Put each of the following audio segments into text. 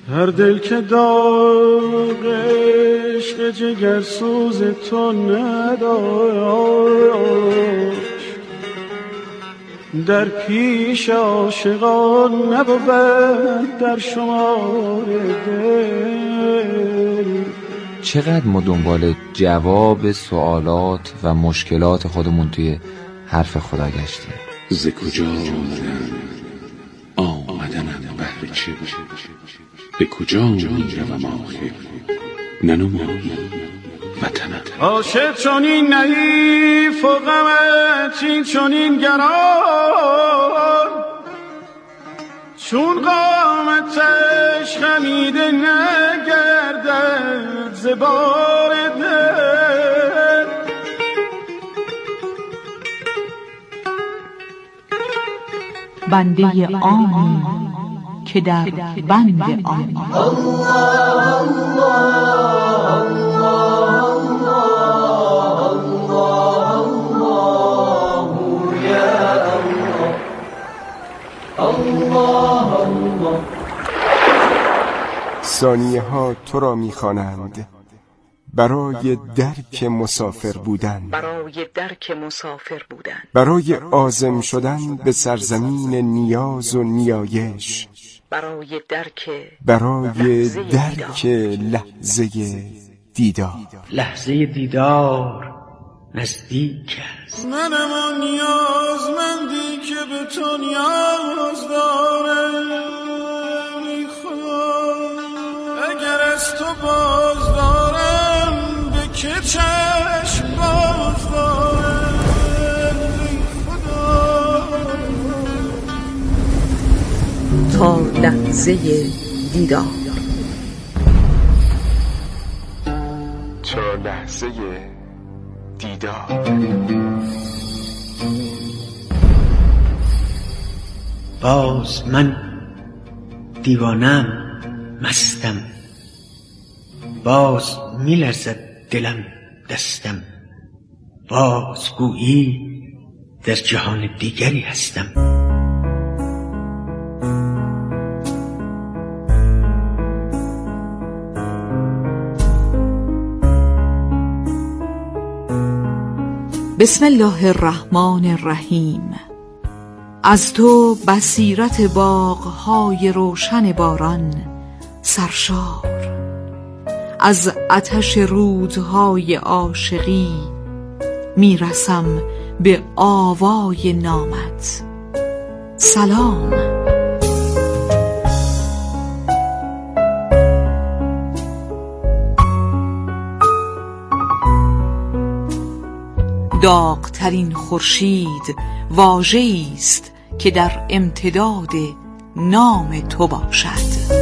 هر دل که داغ عشق جگر سوز تو نداشت در پیش عاشقان نبود در شمار دل. چقدر ما دنبال جواب سوالات و مشکلات خودمون توی حرف خدا گشتیم. ز کجا آمدنم بهر چه، به کجا میروم آخر ننمایی وطنم. عاشق چنین نحیف و غمت این چنین گران، چون قامتش خمیده نگردد ز بار دل. بنده آنی که در بند آنی. ثانیه ها تو را می‌خوانند برای درک مسافر بودن، برای عازم شدن به سرزمین نیاز و نیایش، برای درک لحظه دیدار. لحظه دیدار نزدیک است. منم آن نیازمندی که به تو نیاز دارم. ای خدا اگر از تو باز دارم به که چشم باز دارم. ای خدا تا لحظه دیدار، تا لحظه دیدار. باز من دیوانم مستم، باز میلرزد دلم دستم، باز گویی در جهان دیگری هستم. بسم الله الرحمن الرحیم. از تو بصیرت باغ‌های روشن باران سرشار، از آتش رودهای عاشقی میرسم به آوای نامت سلام. داغ‌ترین خورشید واژه‌ای است که در امتداد نام تو باشد.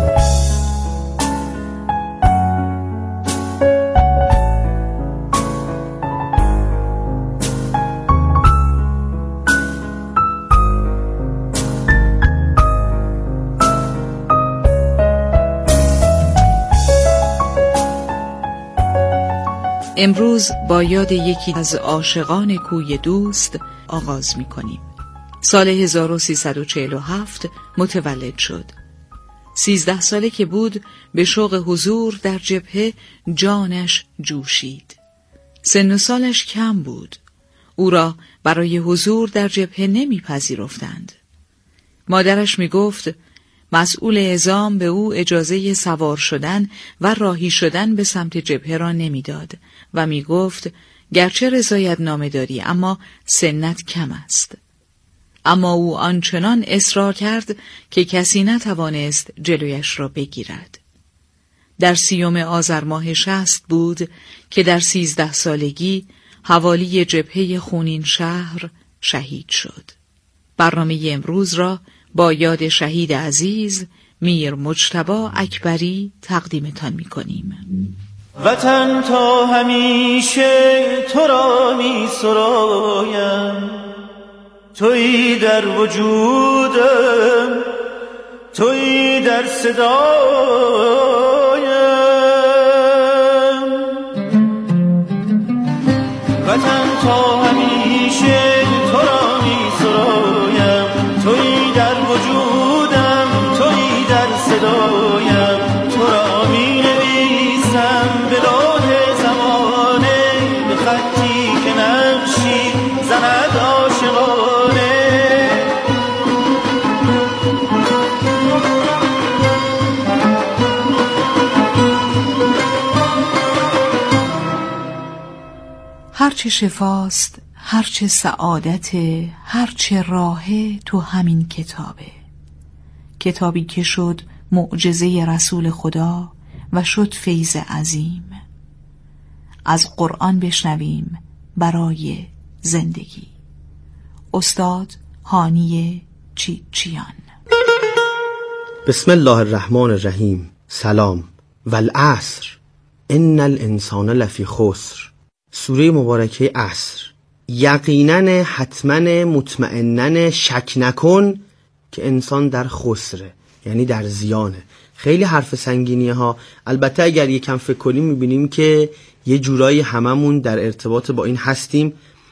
امروز با یاد یکی از عاشقان کوی دوست آغاز می کنیم. سال 1347 متولد شد. 13 ساله که بود به شوق حضور در جبهه جانش جوشید. سن و سالش کم بود. او را برای حضور در جبهه نمی پذیرفتند. مادرش می گفت مسئول اعزام به او اجازه سوار شدن و راهی شدن به سمت جبهه را نمیداد و می گفت گرچه رضایت نامه داری اما سنت کم است. اما او آنچنان اصرار کرد که کسی نتوانست جلویش را بگیرد. در 30 آذر ماه 60 بود که در 13 سالگی حوالی جبهه خونین شهر شهید شد. برنامه امروز را با یاد شهید عزیز میر مجتبی اکبری تقدیمتان می‌کنیم. وطن تا همیشه تو را می سرایم، تویی در وجودم، تویی در صدایم. وطن تا همیشه تو را می سرایم، تویی در وجودم، تویی در صدایم. هرچه شفاست، هرچه سعادت، هرچه راهه تو همین کتابه. کتابی که شد معجزه رسول خدا و شد فیض عظیم. از قرآن بشنویم برای زندگی. استاد هانی چیچیان. بسم الله الرحمن الرحیم. سلام. والعصر ان الانسان لفی خسر. سوره مبارکه عصر. یقینا، حتما، مطمئنا، شک نکن که انسان در خسره، یعنی در زیانه. خیلی حرف سنگینیه ها. البته اگر یکم فکر کنیم میبینیم که یه جورایی هممون در ارتباط با این هستیم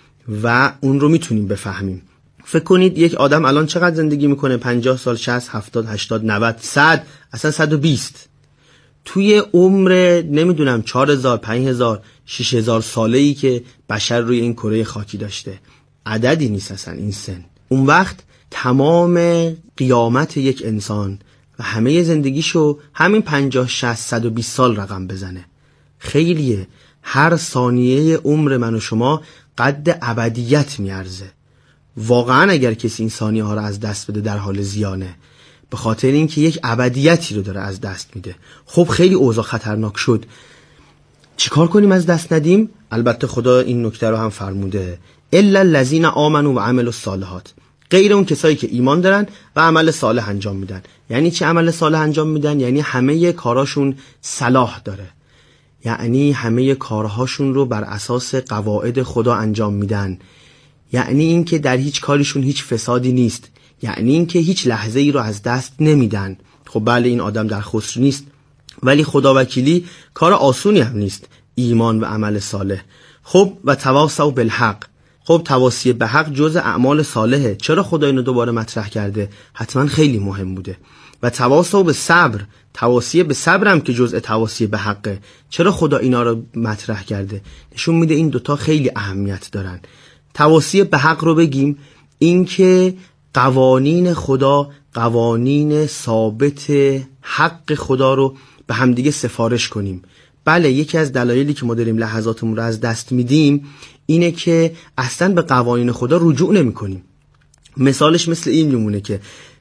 و اون رو میتونیم بفهمیم. فکر کنید یک آدم الان چقدر زندگی میکنه؟ 50 سال، 60، 70، 80، 90، 100، اصلا 120. توی عمر نمیدونم 4000، 5000، 6000 ساله‌ای که بشر روی این کره خاکی داشته، عددی نیست اصلا این سن. اون وقت تمام قیامت یک انسان و همه زندگیشو همین 50، 60، 120 سال رقم بزنه. خیلیه. هر ثانیه عمر من و شما قد ابدیت میارزه. واقعا اگر کسی این ثانیه ها رو از دست بده در حال زیانه، به خاطر اینکه یک ابدیتی رو داره از دست میده. خب خیلی اوضاع خطرناک شد. چیکار کنیم از دست ندیم؟ البته خدا این نکته رو هم فرموده: الا الذین آمنوا و عملوا الصالحات. غیر اون کسایی که ایمان دارن و عمل صالح انجام میدن. یعنی چه عمل صالح انجام میدن؟ یعنی همه کاراشون صلاح داره، یعنی همه کارهاشون رو بر اساس قواعد خدا انجام میدن، یعنی این که در هیچ کارشون هیچ فسادی نیست، یعنی این که هیچ لحظه ای رو از دست نمیدن. خب بله، این آدم در خسر نیست، ولی خداوکیلی کار آسونی هم نیست، ایمان و عمل صالح. خب و تواصوا بالحق. خب تواصی به حق جزء اعمال صالحه. چرا خدا اینو دوباره مطرح کرده؟ حتما خیلی مهم بوده. و تواصوا بالصبر. تواصی به صبر هم که جزء تواصی به حقه. چرا خدا اینا رو مطرح کرده؟ نشون میده این دوتا خیلی اهمیت دارن. تواصی به حق رو بگیم، این که قوانین خدا، قوانین ثابت حق خدا رو به همدیگه سفارش کنیم. بله، یکی از دلایلی که ما داریم لحظاتمون رو از دست میدیم اینه که اصلا به قوانین خدا رجوع نمی کنیم. مثالش مثل این میمونه که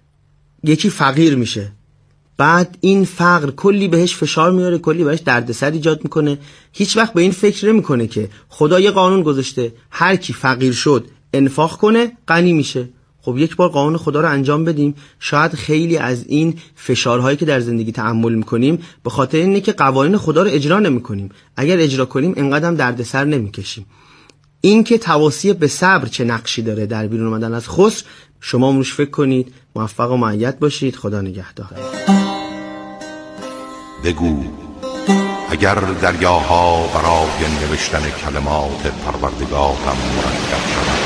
یکی فقیر میشه، بعد این فقر کلی بهش فشار میاره، کلی بهش دردسر ایجاد میکنه، هیچ وقت به این فکر نمیکنه که خدا یه قانون گذاشته هر کی فقیر شد انفاق کنه غنی میشه. خب یک بار قانون خدا رو انجام بدیم، شاید خیلی از این فشارهایی که در زندگی تحمل میکنیم به خاطر اینه که قوانین خدا رو اجرا نمیکنیم. اگر اجرا کنیم اینقدر هم دردسر نمیکشیم. این که تواصی به صبر چه نقشی داره در بیرون اومدن از خسر، شما روش فکر کنید. موفق و مؤید باشید. خدا نگهدار. بگو اگر دریاها برای نوشتن کلمات پروردگارم مرکب شود،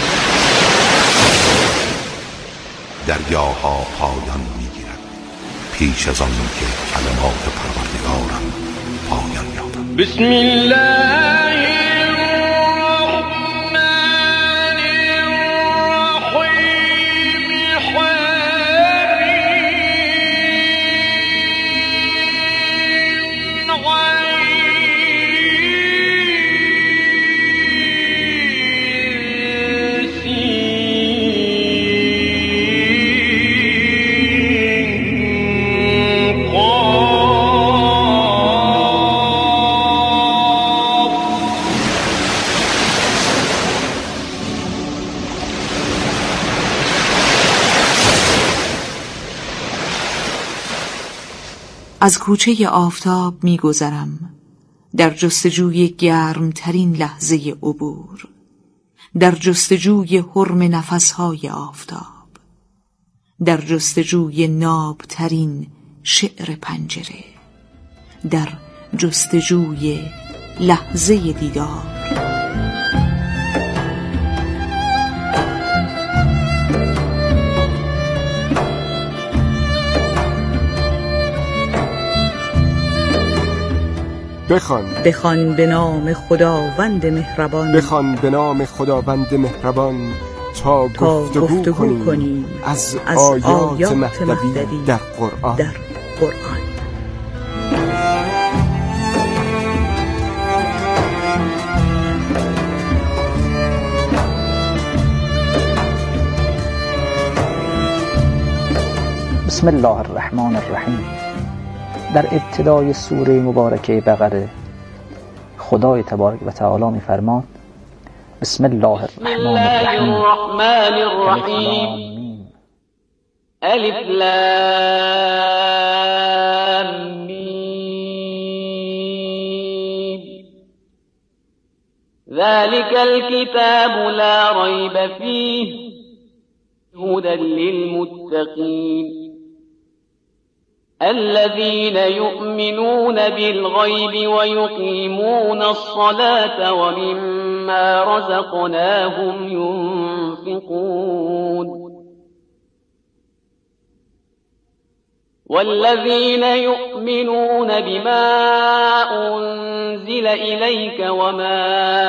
دریاها پایان میگیرد پیش از آن که کلمات پروردگارم پایان یابد. بسم الله از کوچه آفتاب می گذرم، در جستجوی گرمترین لحظه عبور، در جستجوی حرم نفسهای آفتاب، در جستجوی نابترین شعر پنجره، در جستجوی لحظه دیدار. بخوان به نام خداوند مهربان، بخوان به نام خداوند مهربان تا گفتگو کنیم از آیات مهدوی در قرآن. بسم الله الرحمن الرحیم. در ابتدای سوره مبارکه بقره خدای تبارک و تعالی می‌فرماد بسم الله الرحمن الرحیم الف لام میم ذلك الكتاب لا ريب فيه هدى للمتقين الذين يؤمنون بالغيب ويقيمون الصلاة ومما رزقناهم ينفقون والذين يؤمنون بما أنزل إليك وما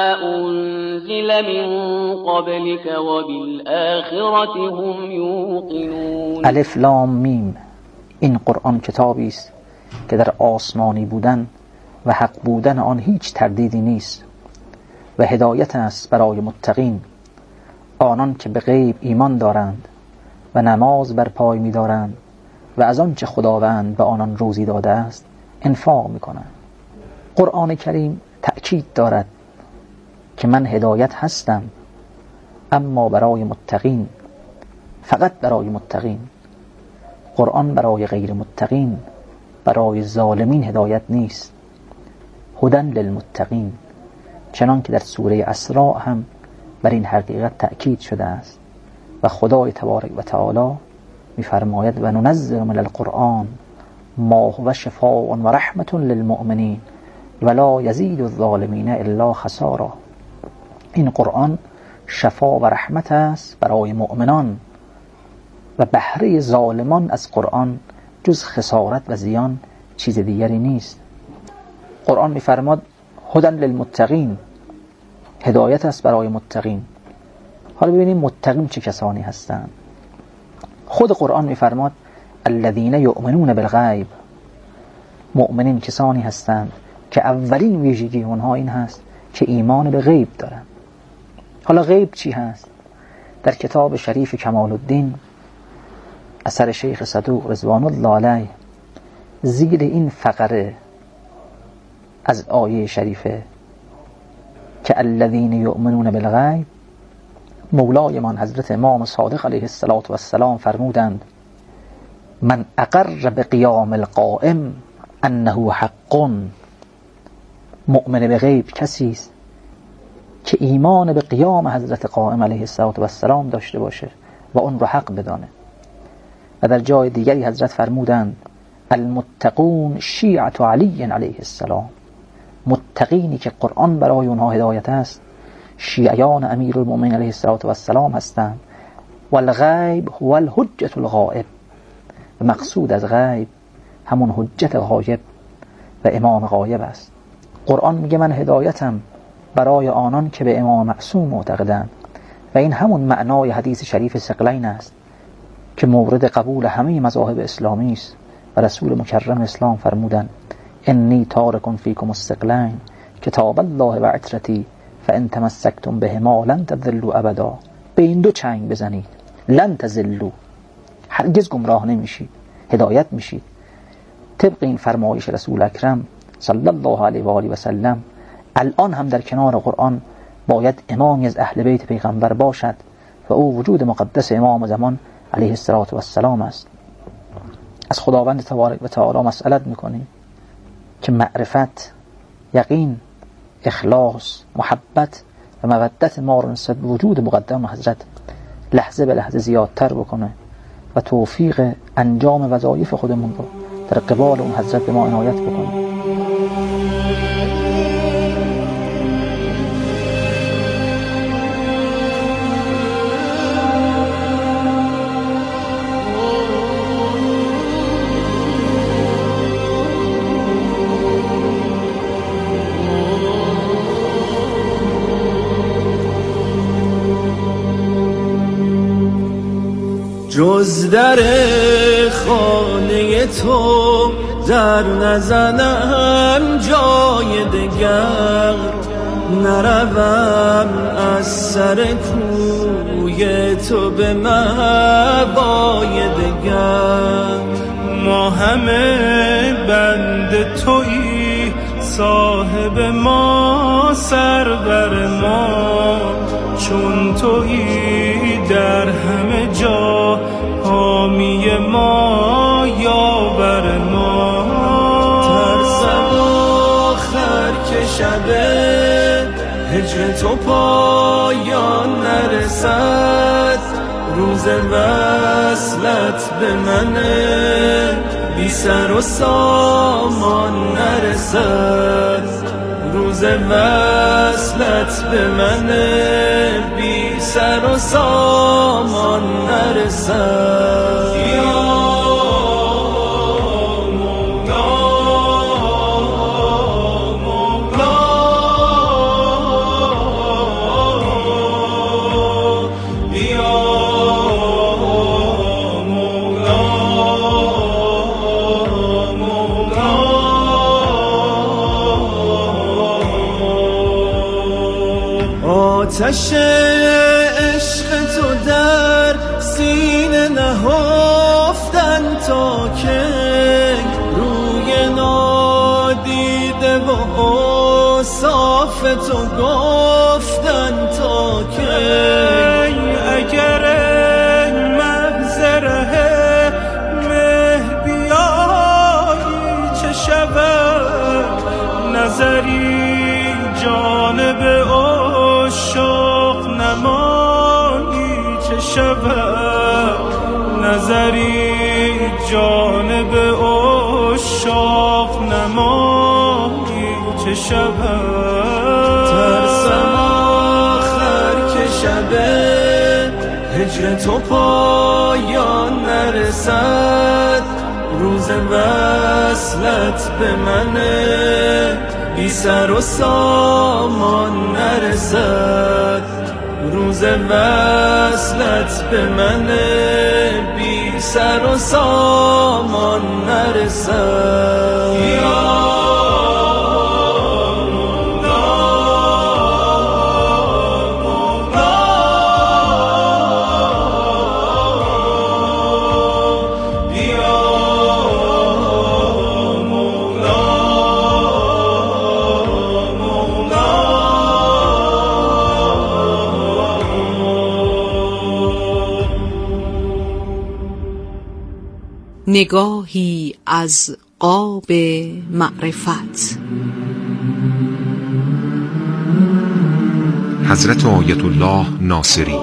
أنزل من قبلك وبالآخرة هم يوقنون. الف لام میم. این قرآن کتابی است که در آسمانی بودن و حق بودن آن هیچ تردیدی نیست و هدایت است برای متقین، آنان که به غیب ایمان دارند و نماز بر پای می دارند و از آنچه خداوند به آنان روزی داده است انفاق می کنند. قرآن کریم تأکید دارد که من هدایت هستم، اما برای متقین، فقط برای متقین. قرآن برای غیر متقین، برای ظالمین هدایت نیست. هدن للمتقین، چنان که در سوره اسراء هم بر این حقیقت تأکید شده است و خدای تبارک و تعالی می‌فرماید و ننزل من القرآن ما هو شفاء و رحمة للمؤمنین ولا یزید الظالمین الا خسارا. این قرآن شفا و رحمت است برای مؤمنان و بهره ظالمان از قرآن جز خسارت و زیان چیز دیگری نیست. قرآن می‌فرماد هدن للمتقین، هدایت است برای متقین. حالا ببینیم متقین چه کسانی هستند. خود قرآن می‌فرماد الذین یؤمنون بالغیب، مؤمنین کسانی هستند که اولین ویژگی اونها این هست که ایمان به غیب دارند. حالا غیب چی هست؟ در کتاب شریف کمال الدین اثر شیخ صدوق رضوان الله علیه زیر این فقره از آیه شریفه که الذین یؤمنون بالغیب، مولایمان حضرت امام صادق علیه السلام فرمودند من اقر بقیام القائم انه حق. مؤمن به غیب کسی است که ایمان به قیام حضرت قائم علیه السلام داشته باشه و اون رو حق بدانه. و در جای دیگری حضرت فرمودند المتقون شیعة علی علیه السلام، متقینی که قرآن برای اونها هدایت است شیعیان امیر المؤمنین علیه السلام هستند. والغیب هو الحجة الغائب، و مقصود از غیب همون حجت غایب و امام غایب است. قرآن میگه من هدایتم برای آنان که به امام معصوم معتقدند و این همون معنای حدیث شریف ثقلین است که مورد قبول همه مذاهب اسلامی است و رسول مکرم اسلام فرمودند انی تارک فیکم الثقلین کتاب الله و عترتی فان تمسکتم بهما لن تضلوا ابدا. به این دو چنگ بزنید، لن تضلوا، هرگز گمراه نمیشید، هدایت میشید. طبق این فرمایش رسول اکرم صلی الله علیه و آله و سلم الان هم در کنار قرآن باید امامی از اهل بیت پیغمبر باشد و او وجود مقدس امام زمان علیه السلام است. از خداوند تبارک و تعالی مسئلت میکنیم که معرفت، یقین، اخلاص، محبت و مودت ما رو نسبت به وجود مقدم حضرت لحظه به لحظه زیادتر بکنه و توفیق انجام وظایف خودمون رو در قبال اون حضرت به ما عنایت بکنه. جز در خانه تو در نزنم جای دگر، نروم از سر کوی تو به مأوای دگر. ما همه بند تویی، صاحب ما سرور ما، چون تویی در همه جا، حامی ما یاور ما. ترسم آخر که شب هجر تو پایان نرسد، روز وصلت به من بی سر و سامان نرسد، روز وصلت به من بی سر و سامان نرسد. آتش عشق تو در سینه نهفتن تا که روی نادیده و اوصاف تو گفتن تا که اگر محضره مه بیایی چه شود، نظری جانب عاشق نمایی چه شود، نظری جانب عاشق نمایی چه شود. ترسم آخر که شب هجر تو پایان نرسد، روز وصلت به من بی سر و سامان نرسد، روز وصلت به من بی سر و سامان نرسد. نگاهی از قاب معرفت. حضرت آیت الله ناصری.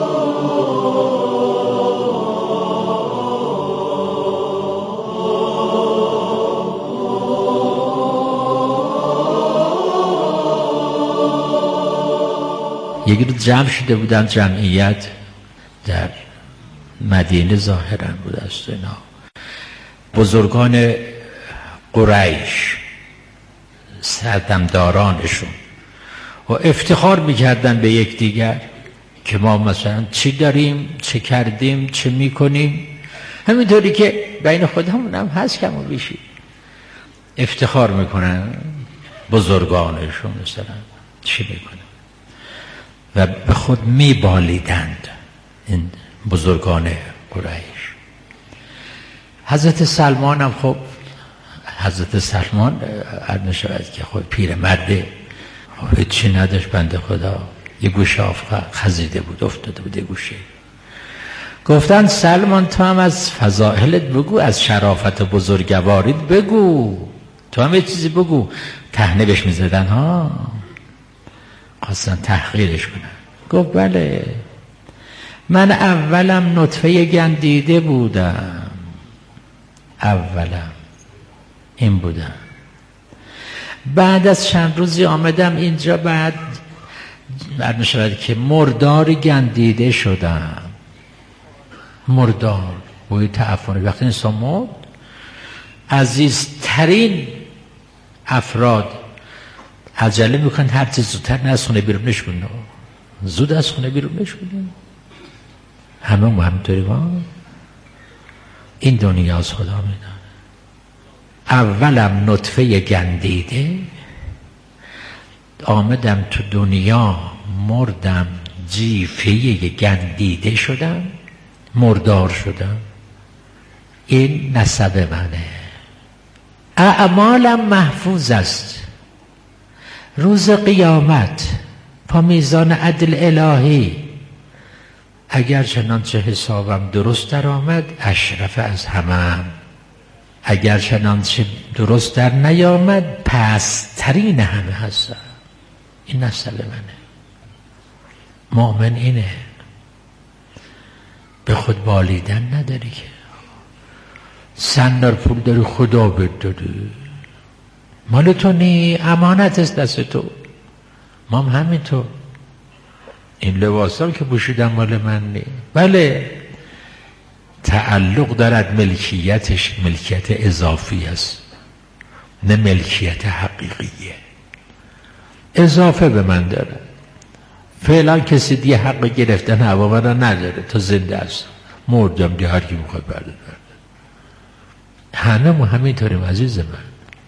یک روز جمع شده بودن جمعیت در مدینه، ظاهرا بود است اینا، بزرگان قریش، سردمدارانشون، و افتخار میکردن به یکدیگر که ما مثلا چی داریم، چه کردیم، چه میکنیم، همینطوری که بین خودمون هم هست کم و بیشی افتخار میکنن بزرگانشون مثلا چی میکنن و به خود میبالیدند این بزرگان قریش. حضرت سلمان هم خب حضرت سلمان عرض شود که خب پیرمرده، هیچی نداشت بنده خدا، یه گوشه آفقه خزیده بود، افتاده بود یه گوشه. گفتن سلمان تو هم از فضائلت بگو، از شرافت بزرگواریت بگو، تو هم یه چیزی بگو. طعنه بهش میزدن ها، خواستن تحقیرش کنن. گفت بله، من اولم نطفه گندیده بودم، اولم این بودم، بعد از چند روزی آمدم اینجا، بعد میشود که مردار گندیده شدم. مردار بوی تعفنی، وقتی انسان مرد عزیزترین افراد عجله میکنن هر چیز زودتر از خونه بیرونش کنه، زود از خونه بیرونش کنه. همه ما همینطوری ما این دنیا از خدا میدن. اولم نطفه گندیده، آمدم تو دنیا مردم جیفه گندیده شدم مردار شدم. این نسب منه. اعمالم محفوظ است. روز قیامت با میزان عدل الهی اگر چنانچه حسابم درست در آمد اشرف از همم، اگر چنانچه درست در نیامد پسترین همه هستم. این نسل منه. مؤمن اینه. به خود بالیدن نداری که سندر پول داری خدا بهت داده، مال تو نی، امانت است دست تو. ما هم همینطور. این لباسام که پوشیدم مال من نی. بله تعلق دارد، ملکیتش ملکیت اضافی است نه ملکیت حقیقیه. اضافه به من داره. فعلا کسی دیگه حق گرفتن هوا من نداره تا زنده است. مردم دیگه هر کی میخواد برده. همه ما همینطوریم عزیز من.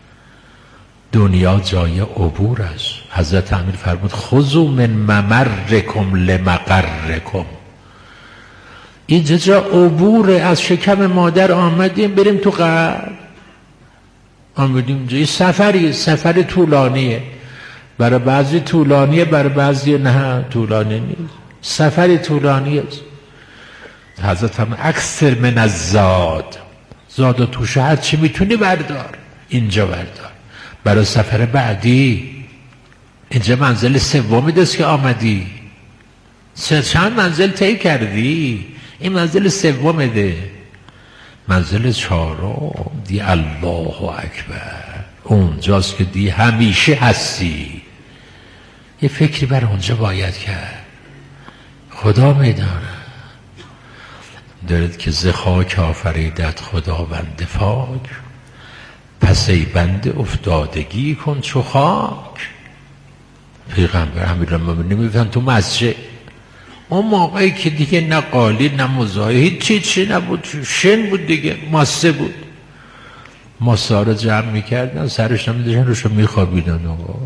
دنیا جای عبور است. حضرت امیر فرمود خذوا من ممرکم لمقرکم. اینجا جا عبور. از شکم مادر آمدیم بریم تو قبر. آمدیم اینجا سفری، سفر طولانیه. برای بعضی طولانیه، برای بعضی نه طولانی نیست. سفری طولانیه. حضرت هم اکثر من الزاد، زاد و توشه هر چی میتونی بردار اینجا بردار برای سفر بعدی. اینجا منزل سومی دست که آمدی، چند منزل طی کردی، این منزل سوم ده. منزل چهارم دی الله اکبر، اونجاست که دی همیشه هستی. یه فکری بر اونجا باید کرد. خدا میدانه دارد که ز خاک آفریدت خداوند فاک، پس ای بنده افتادگی کن چو خاک. پیغمبر امیرالمومنین میگفتن تو مسجد اون موقعی که دیگه نه قالی نه مزاحی چی نبود، شن بود دیگه، ماسه بود. ماسه ها رو جمع میکردن سرش نمیداشن روشو میخوابیدن.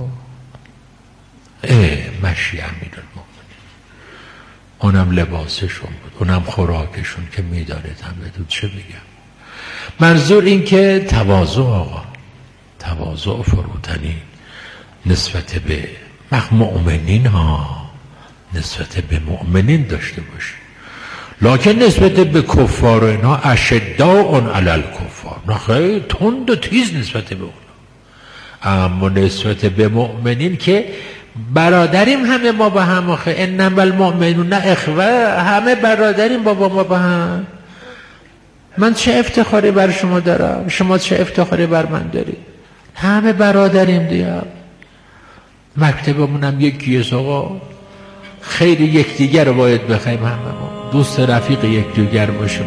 مشی امیرالمومنین، اونم لباسشون بود، اونم خوراکشون که میدارد هم بدون. چه بگم؟ منظور این که تواضع آقا، تواضع فروتنی نسبت به مؤمنین ها، نسبت به مؤمنین داشته باشی. لکن نسبت به کفار و اینا اشداء علی الکفار، نه خیلی تند و تیز نسبت به اونا. اما نسبت به مؤمنین که برادریم همه ما با هم. آخه انما المؤمنون اخوه، همه برادریم بابا ما با هم. من چه افتخاری بر شما دارم، شما چه افتخاری بر من داری، همه برادریم دیگه. مکتبمون هم یکیه آقا، خیلی یکدیگر رو باید بخوایم. همه ما دوست رفیق یکدیگر باشیم.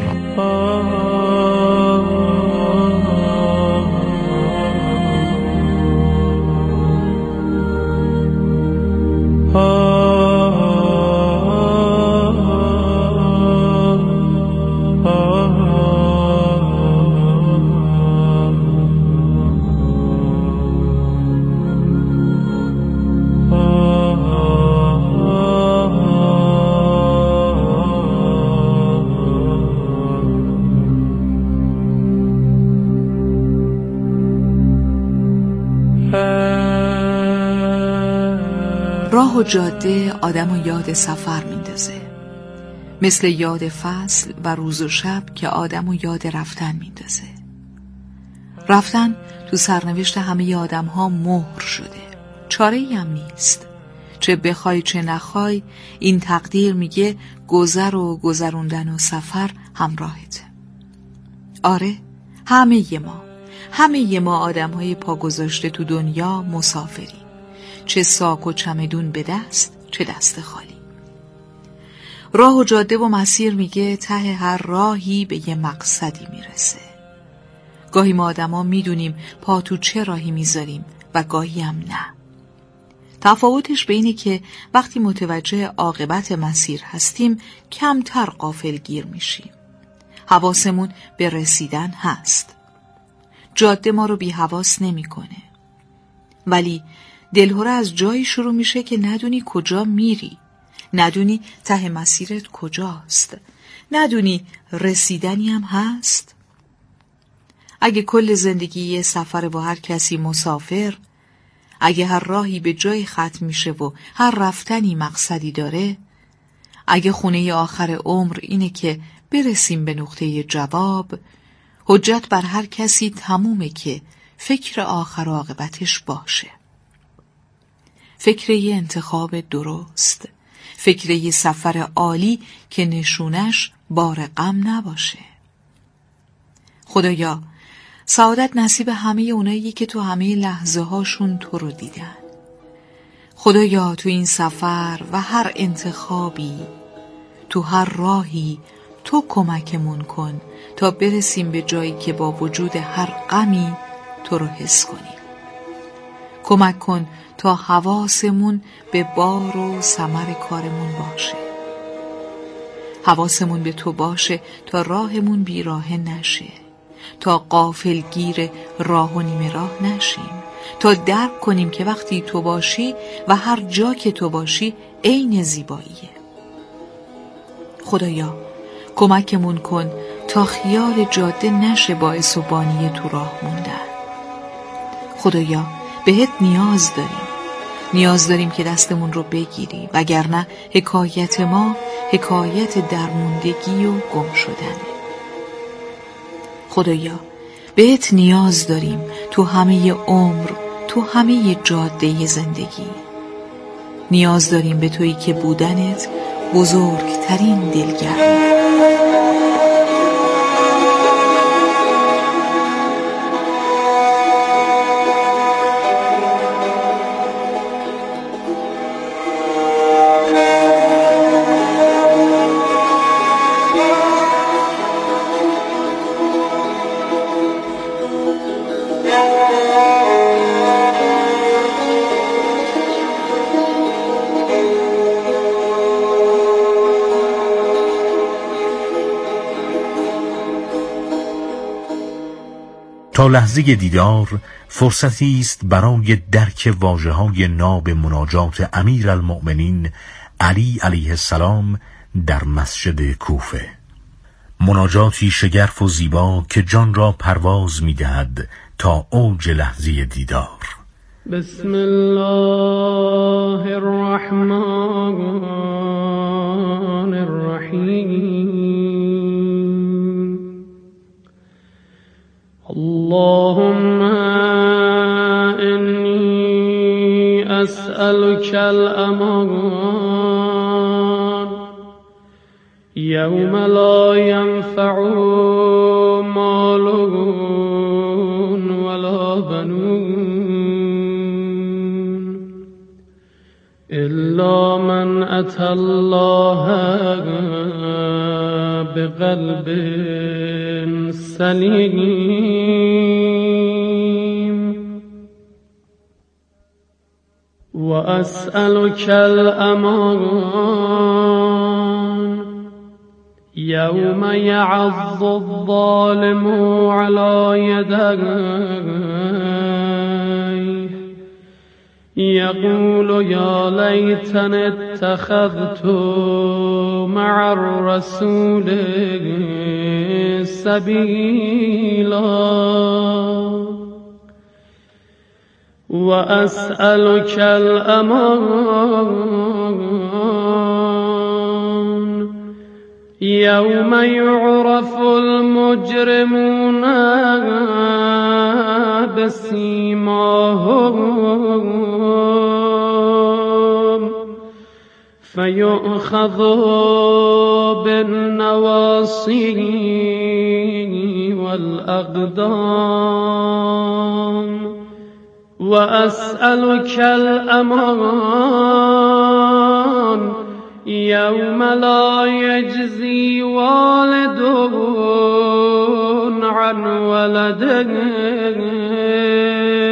راه و جاده آدمو یاد سفر میندازه، مثل یاد فصل و روز و شب که آدمو یاد رفتن میندازه. رفتن تو سرنوشت همه آدم ها مهر شده، چاره‌ای هم نیست. چه بخوای چه نخوای این تقدیر میگه گذر و گذروندن و سفر همراهته. آره همه ما آدم های پا گذاشته تو دنیا مسافری، چه ساک و چمدون به دست چه دست خالی. راه و جاده و مسیر میگه ته هر راهی به یه مقصدی میرسه. گاهی ما آدم ها میدونیم پا تو چه راهی میذاریم و گاهی هم نه. تفاوتش به اینه که وقتی متوجه عاقبت مسیر هستیم کمتر غافلگیر میشیم. حواسمون به رسیدن هست. جاده ما رو بی حواس نمی کنه. ولی دلهره از جایی شروع میشه که ندونی کجا میری، ندونی ته مسیرت کجاست، ندونی رسیدنی هم هست. اگه کل زندگی یه سفر با هر کسی مسافر، اگه هر راهی به جای ختم میشه و هر رفتنی مقصدی داره، اگه خونه آخر عمر اینه که برسیم به نقطه جواب، حجت بر هر کسی تمومه که فکر آخر عاقبتش باشه. فکر یه انتخاب درست، فکر یه سفر عالی که نشونش بار غم نباشه. خدایا سعادت نصیب همه اونایی که تو همه لحظه هاشون تو رو دیدن. خدایا تو این سفر و هر انتخابی، تو هر راهی، تو کمکمون کن تا برسیم به جایی که با وجود هر غمی تو رو حس کنیم. کمک کن تا حواسمون به بار و ثمر کارمون باشه. حواسمون به تو باشه تا راهمون بیراه نشه، تا غافلگیر راه و نیمه راه نشیم، تا درک کنیم که وقتی تو باشی و هر جا که تو باشی عین زیباییه. خدایا کمکمون کن تا خیال جاده نشه باعث و بانی تو راه موندن. خدایا بهت نیاز داریم که دستمون رو بگیری، وگرنه حکایت ما حکایت درموندگی و گم شدنه. خدایا بهت نیاز داریم تو همه عمر، تو همه جاده زندگی. نیاز داریم به تویی که بودنت بزرگترین دلگرمی. تا لحظه دیدار فرصتی است برای درک واژه‌های ناب مناجات امیرالمؤمنین علی علیه السلام در مسجد کوفه. مناجاتی شگرف و زیبا که جان را پرواز می‌دهد تا اوج لحظه دیدار. بسم الله الرحمن الرحیم. اللهم إني أسألك الأمان يوم لا ينفع مال ولا بنون إلا من أتى الله بقلب سليم وأسألك الأمان يوم يعض الظالم على يديه يقول يا ليتني اتخذت مع الرسول سبيلا وأسألك الأمان يوم يعرف المجرمون بسيماهم فيؤخذ بالنواصي والأقدام وأسألك الأمان يوم لا يجزي والد عن ولده